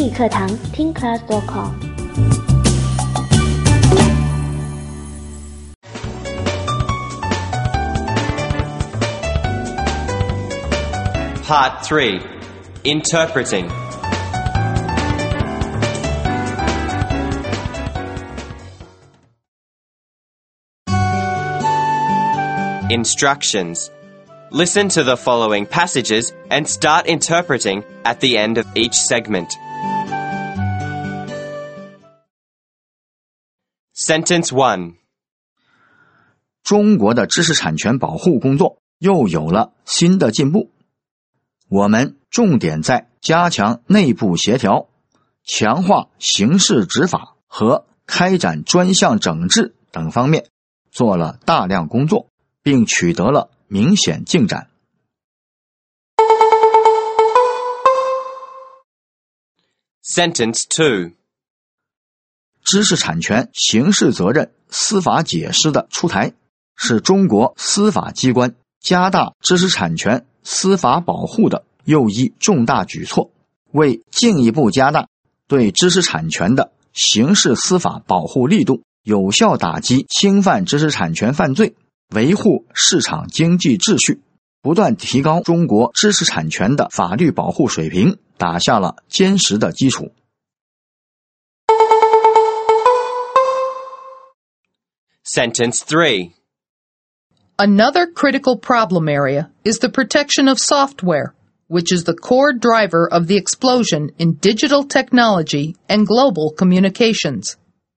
英语课堂听 class.com。 Part 3. Interpreting. Instructions. Listen to the following passages and start interpreting at the end of each segment. Sentence 1. 中国的知识产权保护工作又有了新的进步。我们重点在加强内部协调、强化刑事执法和开展专项整治等方面做了大量工作，并取得了明显进展。 Sentence 2. 知识产权刑事责任司法解释的出台，是中国司法机关加大知识产权司法保护的又一重大举措，为进一步加大对知识产权的刑事司法保护力度，有效打击侵犯知识产权犯罪，维护市场经济秩序，不断提高中国知识产权的法律保护水平，打下了坚实的基础。 Sentence 3. Another critical problem area is the protection of software, which is the core driver of the explosion in digital technology and global communications.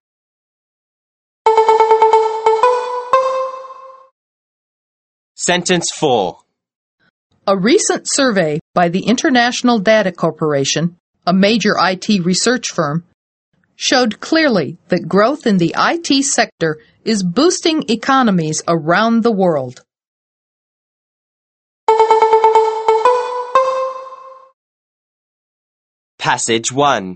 Sentence 4. A recent survey by the International Data Corporation, a major IT research firm, showed clearly that growth in the IT sector is boosting economies around the world. Passage 1.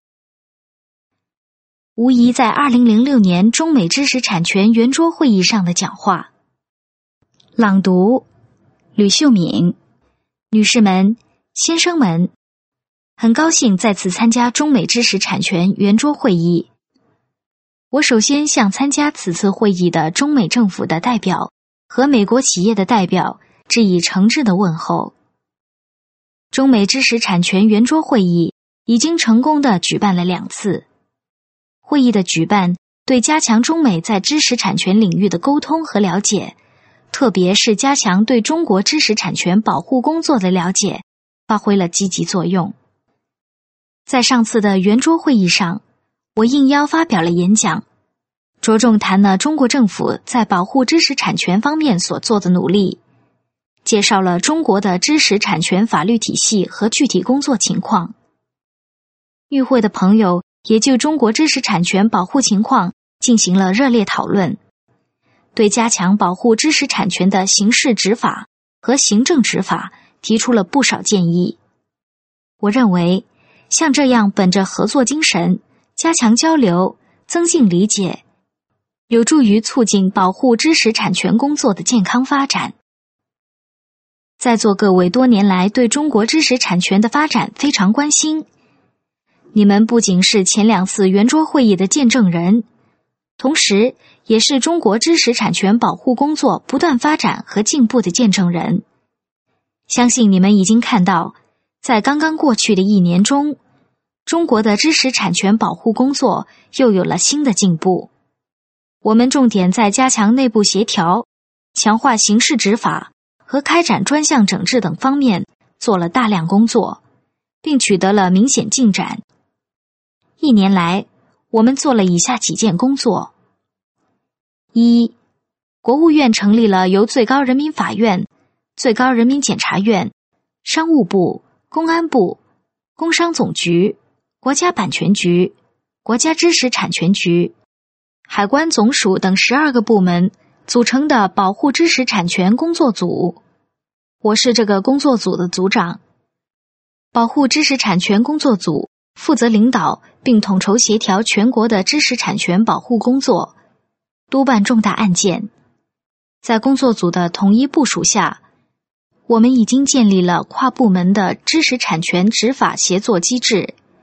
无疑在2006年中美知识产权圆桌会议上的讲话。朗读：吕秀敏。女士们、先生们，很高兴再次参加中美知识产权圆桌会议。我首先向参加此次会议的中美政府的代表和美国企业的代表致以诚挚的问候。中美知识产权圆桌会议已经成功地举办了2次。会议的举办对加强中美在知识产权领域的沟通和了解，特别是加强对中国知识产权保护工作的了解，发挥了积极作用。在上次的圆桌会议上，我应邀发表了演讲，着重谈了中国政府在保护知识产权方面所做的努力，介绍了中国的知识产权法律体系和具体工作情况。与会的朋友也就中国知识产权保护情况进行了热烈讨论，对加强保护知识产权的刑事执法和行政执法提出了不少建议。我认为，像这样本着合作精神，加强交流，增进理解，有助于促进保护知识产权工作的健康发展。在座各位多年来对中国知识产权的发展非常关心，你们不仅是前2次圆桌会议的见证人，同时也是中国知识产权保护工作不断发展和进步的见证人。相信你们已经看到，在刚刚过去的1年中，中国的知识产权保护工作又有了新的进步。我们重点在加强内部协调、强化刑事执法和开展专项整治等方面做了大量工作，并取得了明显进展。1年来，我们做了以下几件工作：一、国务院成立了由最高人民法院、最高人民检察院、商务部、公安部、工商总局、国家版权局、国家知识产权局、海关总署等12个部门组成的保护知识产权工作组。我是这个工作组的组长。保护知识产权工作组负责领导并统筹协调全国的知识产权保护工作，督办重大案件。在工作组的统一部署下，我们已经建立了跨部门的知识产权执法协作机制，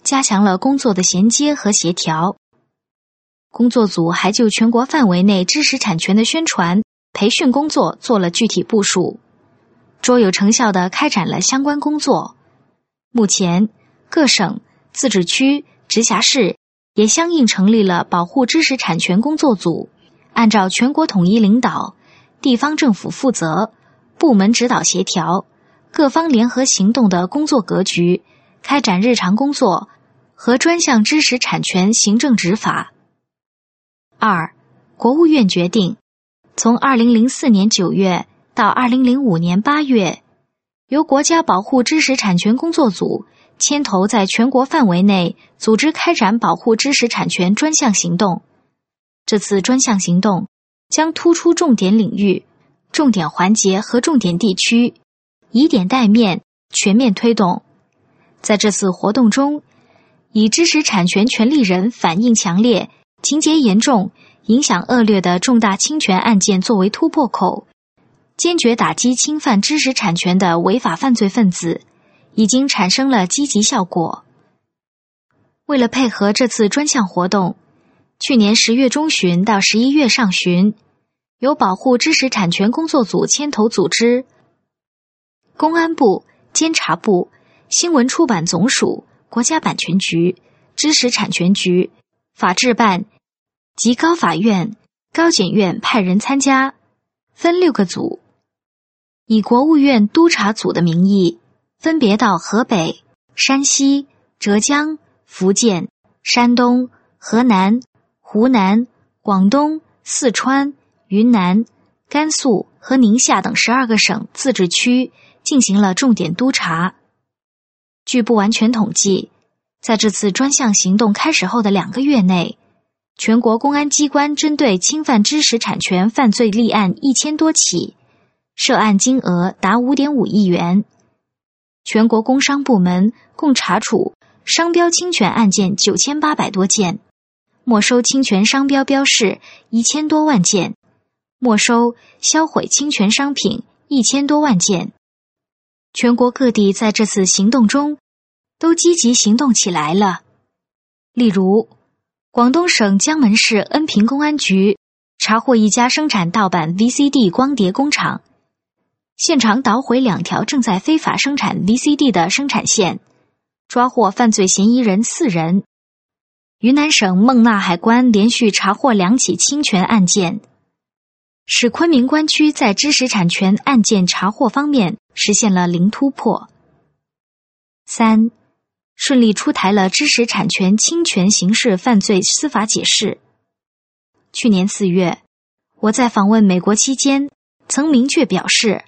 加强了工作的衔接和协调。工作组还就全国范围内知识产权的宣传、培训工作做了具体部署，卓有成效地开展了相关工作。目前，各省、自治区、直辖市也相应成立了保护知识产权工作组，按照全国统一领导、地方政府负责、部门指导协调、各方联合行动的工作格局，开展日常工作和专项知识产权行政执法。2. 国务院决定，从2004年9月到2005年8月，由国家保护知识产权工作组牵头在全国范围内组织开展保护知识产权专项行动。这次专项行动将突出重点领域、重点环节和重点地区，以点带面，全面推动。在这次活动中，以知识产权权利人反映强烈、情节严重、影响恶劣的重大侵权案件作为突破口，坚决打击侵犯知识产权的违法犯罪分子，已经产生了积极效果。为了配合这次专项活动，去年10月中旬到11月上旬，由保护知识产权工作组牵头组织，公安部、监察部、新闻出版总署、国家版权局、知识产权局、法制办及高法院、高检院派人参加，分6个组，以国务院督察组的名义，分别到河北、山西、浙江、福建、山东、河南、湖南、广东、四川、云南、甘肃和宁夏等12个省、自治区进行了重点督查。据不完全统计，在这次专项行动开始后的2个月内，全国公安机关针对侵犯知识产权犯罪立案1000多起，涉案金额达5.5亿元。全国工商部门共查处商标侵权案件9800多件，没收侵权商标标示1000多万件，没收销毁侵权商品1000多万件。全国各地在这次行动中都积极行动起来了。例如，广东省江门市恩平公安局查获一家生产盗版 VCD 光碟工厂，现场捣毁2条正在非法生产 VCD 的生产线，抓获犯罪嫌疑人4人。云南省勐纳海关连续查获2起侵权案件，使昆明关区在知识产权案件查获方面实现了零突破。3. 顺利出台了知识产权侵权刑事犯罪司法解释。去年4月，我在访问美国期间曾明确表示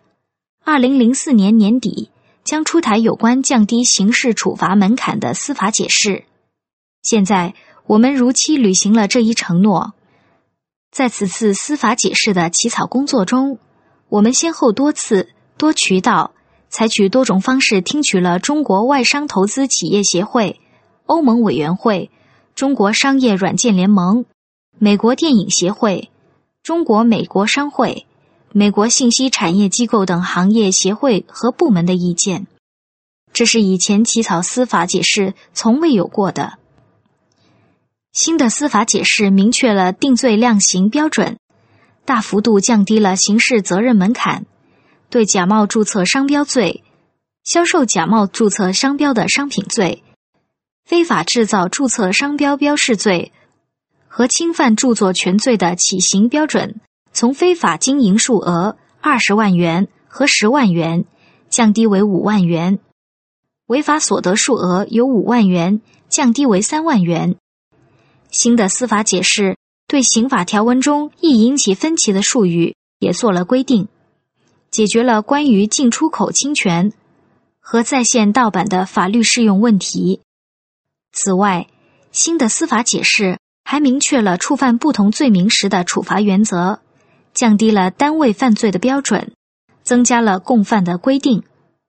，2004年年底将出台有关降低刑事处罚门槛的司法解释。现在我们如期履行了这一承诺。在此次司法解释的起草工作中，我们先后多次、多渠道采取多种方式听取了中国外商投资企业协会、欧盟委员会、中国商业软件联盟、美国电影协会、中国美国商会、美国信息产业机构等行业协会和部门的意见，这是以前起草司法解释从未有过的。新的司法解释明确了定罪量刑标准，大幅度降低了刑事责任门槛，对假冒注册商标罪、销售假冒注册商标的商品罪、非法制造注册商标标示罪和侵犯著作权罪的起刑标准，从非法经营数额20万元和10万元降低为5万元，违法所得数额由5万元降低为3万元。新的司法解释对刑法条文中易引起分歧的术语也做了规定，解决了关于进出口侵权和在线盗版的法律适用问题。此外，新的司法解释还明确了触犯不同罪名时的处罚原则，降低了单位犯罪的标准，增加了共犯的规定。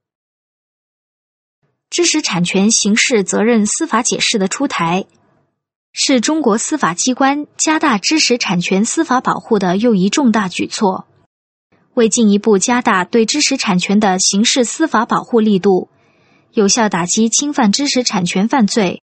知识产权刑事责任司法解释的出台，是中国司法机关加大知识产权司法保护的又一重大举措。为进一步加大对知识产权的刑事司法保护力度，有效打击侵犯知识产权犯罪，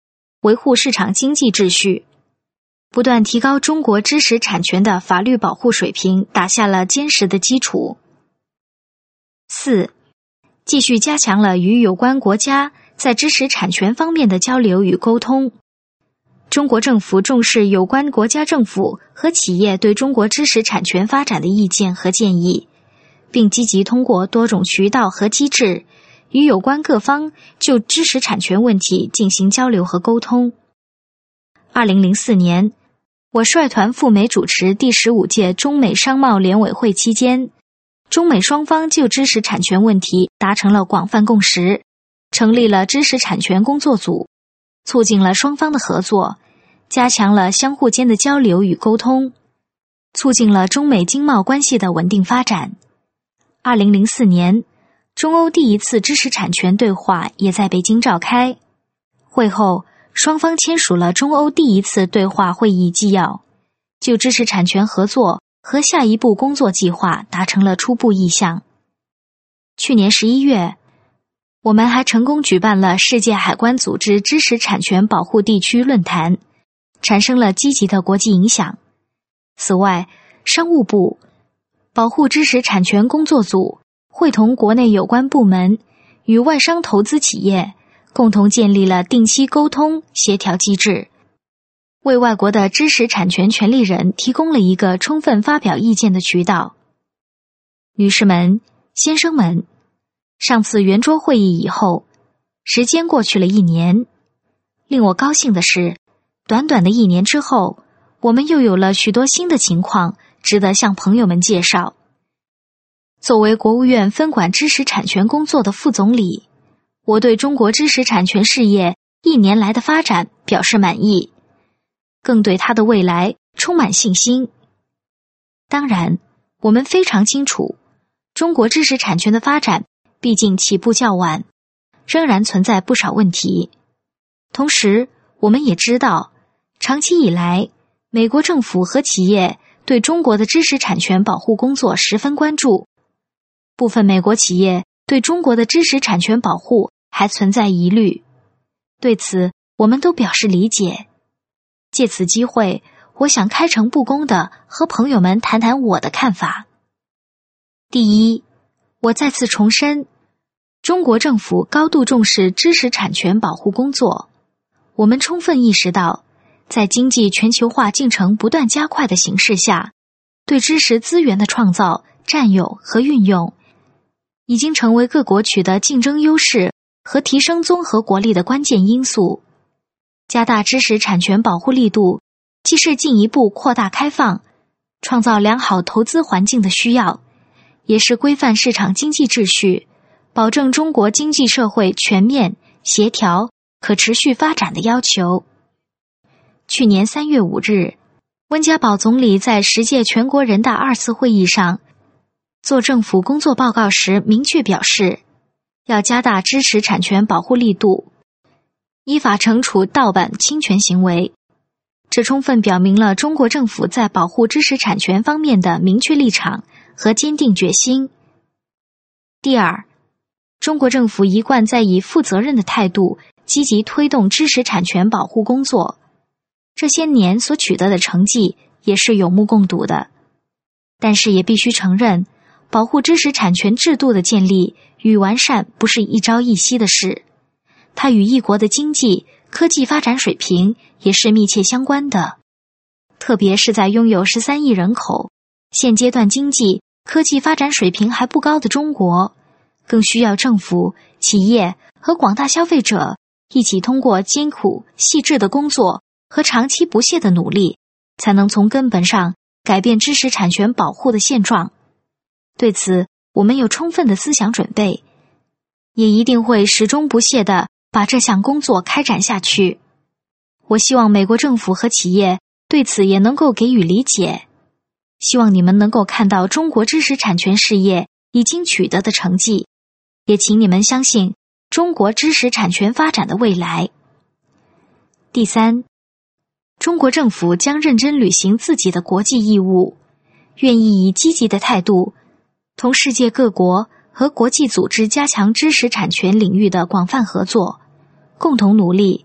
维护市场经济秩序，不断提高中国知识产权的法律保护水平，打下了坚实的基础。4. 继续加强了与有关国家在知识产权方面的交流与沟通。中国政府重视有关国家政府和企业对中国知识产权发展的意见和建议，并积极通过多种渠道和机制，与有关各方就知识产权问题进行交流和沟通。2004年，我率团赴美主持第15届中美商贸联委会期间，中美双方就知识产权问题达成了广泛共识，成立了知识产权工作组，促进了双方的合作，加强了相互间的交流与沟通，促进了中美经贸关系的稳定发展。2004年，中欧第一次知识产权对话也在北京召开。会后，双方签署了中欧第一次对话会议纪要，就知识产权合作和下一步工作计划达成了初步意向。去年11月，我们还成功举办了世界海关组织知识产权保护地区论坛，产生了积极的国际影响。此外，商务部保护知识产权工作组会同国内有关部门与外商投资企业共同建立了定期沟通协调机制，为外国的知识产权权利人提供了一个充分发表意见的渠道。女士们、先生们，上次圆桌会议以后，时间过去了1年。令我高兴的是，短短的1年之后，我们又有了许多新的情况值得向朋友们介绍。作为国务院分管知识产权工作的副总理，我对中国知识产权事业1年来的发展表示满意，更对它的未来充满信心。当然，我们非常清楚，中国知识产权的发展毕竟起步较晚，仍然存在不少问题。同时，我们也知道，长期以来，美国政府和企业对中国的知识产权保护工作十分关注，部分美国企业对中国的知识产权保护还存在疑虑，对此我们都表示理解。借此机会，我想开诚布公地和朋友们谈谈我的看法。第一，我再次重申，中国政府高度重视知识产权保护工作。我们充分意识到，在经济全球化进程不断加快的形势下，对知识资源的创造、占有和运用已经成为各国取得竞争优势和提升综合国力的关键因素。加大知识产权保护力度，既是进一步扩大开放、创造良好投资环境的需要，也是规范市场经济秩序、保证中国经济社会全面、协调、可持续发展的要求。去年3月5日，温家宝总理在10届全国人大2次会议上做政府工作报告时明确表示，要加大知识产权保护力度，依法惩处盗版侵权行为。这充分表明了中国政府在保护知识产权方面的明确立场和坚定决心。第二，中国政府一贯在以负责任的态度积极推动知识产权保护工作，这些年所取得的成绩也是有目共睹的。但是也必须承认，保护知识产权制度的建立与完善不是一朝一夕的事，它与一国的经济、科技发展水平也是密切相关的。特别是在拥有13亿人口、现阶段经济、科技发展水平还不高的中国，更需要政府、企业和广大消费者一起通过艰苦细致的工作和长期不懈的努力，才能从根本上改变知识产权保护的现状。对此，我们有充分的思想准备，也一定会始终不懈地把这项工作开展下去。我希望美国政府和企业对此也能够给予理解，希望你们能够看到中国知识产权事业已经取得的成绩，也请你们相信中国知识产权发展的未来。第三，中国政府将认真履行自己的国际义务，愿意以积极的态度同世界各国和国际组织加强知识产权领域的广泛合作，共同努力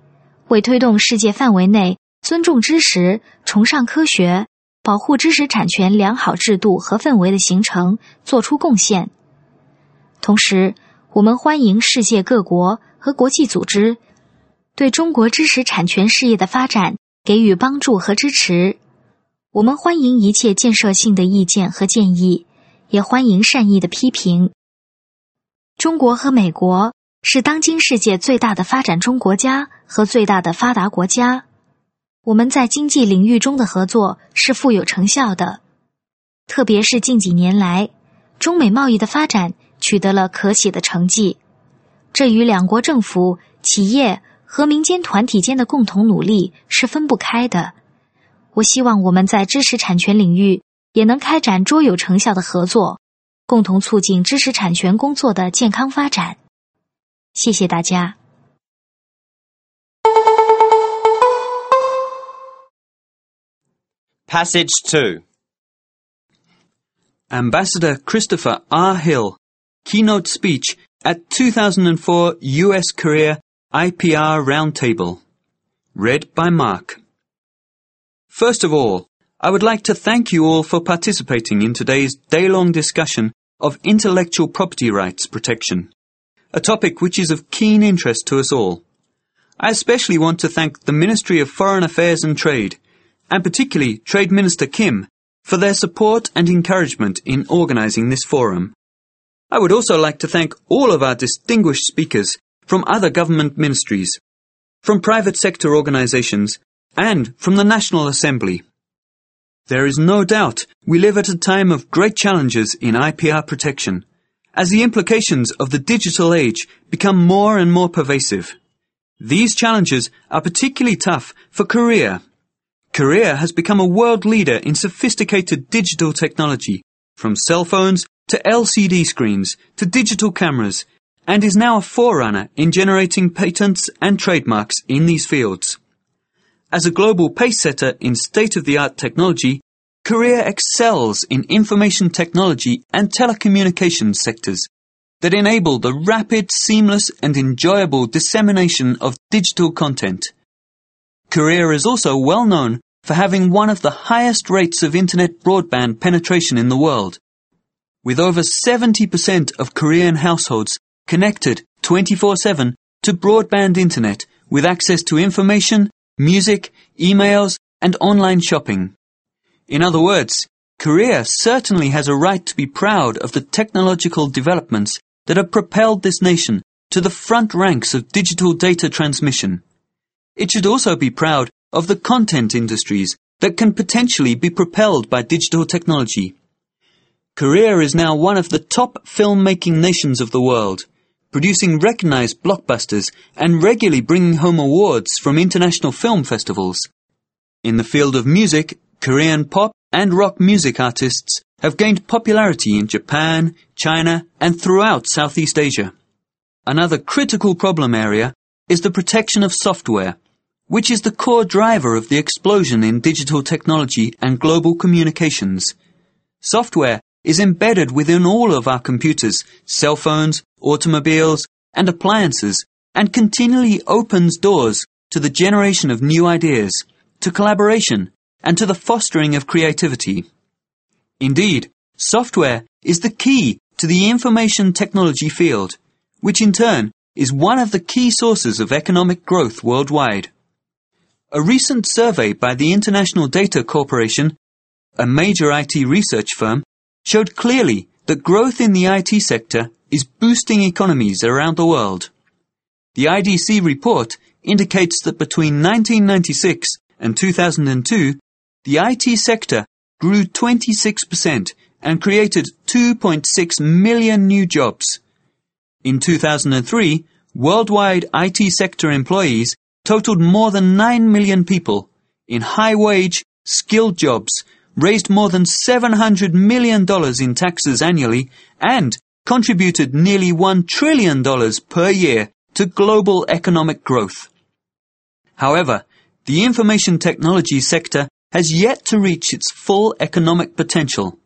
为推动世界范围内尊重知识、崇尚科学、保护知识产权良好制度和氛围的形成做出贡献。同时，我们欢迎世界各国和国际组织对中国知识产权事业的发展给予帮助和支持。我们欢迎一切建设性的意见和建议，也欢迎善意的批评。中国和美国是当今世界最大的发展中国家和最大的发达国家。我们在经济领域中的合作是富有成效的，特别是近几年来，中美贸易的发展取得了可喜的成绩。这与两国政府、企业和民间团体间的共同努力是分不开的。我希望我们在知识产权领域也能开展卓有成效的合作，共同促进知识产权工作的健康发展。谢谢大家。 Passage 2. Ambassador Christopher R. Hill, keynote speech at 2004 US-Korea IPR Roundtable. Read by Mark. First of all, I would like to thank you all for participating in today's day-long discussion of intellectual property rights protection, a topic which is of keen interest to us all. I especially want to thank the Ministry of Foreign Affairs and Trade, and particularly Trade Minister Kim, for their support and encouragement in organising this forum. I would also like to thank all of our distinguished speakers from other government ministries, from private sector organisations, and from the National Assembly. There is no doubt we live at a time of great challenges in IPR protection, as the implications of the digital age become more and more pervasive. These challenges are particularly tough for Korea. Korea has become a world leader in sophisticated digital technology, from cell phones to LCD screens to digital cameras, and is now a forerunner in generating patents and trademarks in these fields. As a global pace-setter in state-of-the-art technology, Korea excels in information technology and telecommunications sectors that enable the rapid, seamless and enjoyable dissemination of digital content. Korea is also well known for having one of the highest rates of internet broadband penetration in the world, with over 70% of Korean households connected 24/7 to broadband internet with access to information, music, emails and online shopping. In other words, Korea certainly has a right to be proud of the technological developments that have propelled this nation to the front ranks of digital data transmission. It should also be proud of the content industries that can potentially be propelled by digital technology. Korea is now one of the top film-making nations of the world, producing recognized blockbusters and regularly bringing home awards from international film festivals. In the field of music, Korean pop and rock music artists have gained popularity in Japan, China, and throughout Southeast Asia. Another critical problem area is the protection of software, which is the core driver of the explosion in digital technology and global communications. Software is embedded within all of our computers, cell phones, automobiles, and appliances, and continually opens doors to the generation of new ideas, to collaboration, and to the fostering of creativity. Indeed, software is the key to the information technology field, which in turn is one of the key sources of economic growth worldwide. A recent survey by the International Data Corporation, a major IT research firm, showed clearly that growth in the IT sector is boosting economies around the world. The IDC report indicates that between 1996 and 2002, the IT sector grew 26% and created 2.6 million new jobs. In 2003, worldwide IT sector employees totaled more than 9 million people in high-wage, skilled jobs, raised more than $700 million in taxes annually, and contributed nearly $1 trillion per year to global economic growth. However, the information technology sector has yet to reach its full economic potential.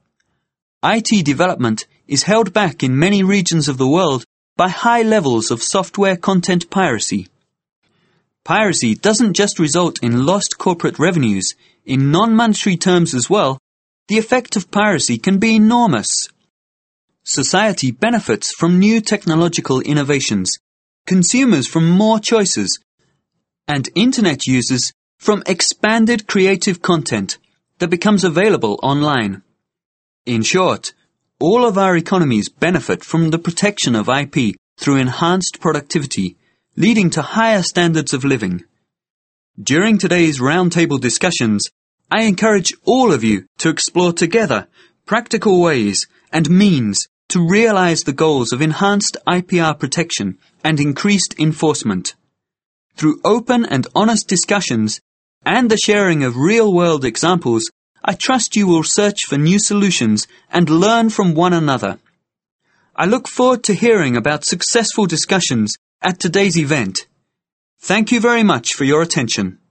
IT development is held back in many regions of the world by high levels of software content piracy. Piracy doesn't just result in lost corporate revenues. In non-monetary terms as well, the effect of piracy can be enormous. Society benefits from new technological innovations, consumers from more choices, and Internet users from expanded creative content that becomes available online. In short, all of our economies benefit from the protection of IP through enhanced productivity, leading to higher standards of living. During today's roundtable discussions, I encourage all of you to explore together practical ways and means to realize the goals of enhanced IPR protection and increased enforcement. Through open and honest discussions and the sharing of real-world examples, I trust you will search for new solutions and learn from one another. I look forward to hearing about successful discussions at today's event. Thank you very much for your attention.